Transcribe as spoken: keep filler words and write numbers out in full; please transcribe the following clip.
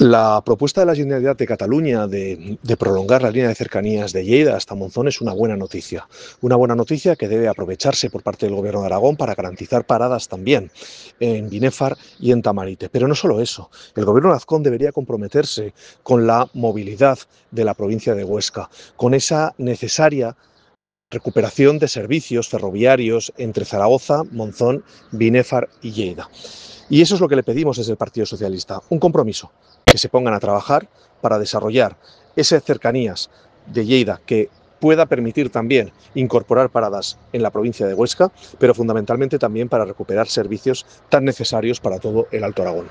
La propuesta de la Generalitat de Cataluña de, de prolongar la línea de cercanías de Lleida hasta Monzón es una buena noticia. Una buena noticia que debe aprovecharse por parte del Gobierno de Aragón para garantizar paradas también en Binéfar y en Tamarite. Pero no solo eso, el Gobierno de Azcón debería comprometerse con la movilidad de la provincia de Huesca, con esa necesaria recuperación de servicios ferroviarios entre Zaragoza, Monzón, Binéfar y Lleida. Y eso es lo que le pedimos desde el Partido Socialista, un compromiso, que se pongan a trabajar para desarrollar esas cercanías de Lleida que pueda permitir también incorporar paradas en la provincia de Huesca, pero fundamentalmente también para recuperar servicios tan necesarios para todo el Alto Aragón.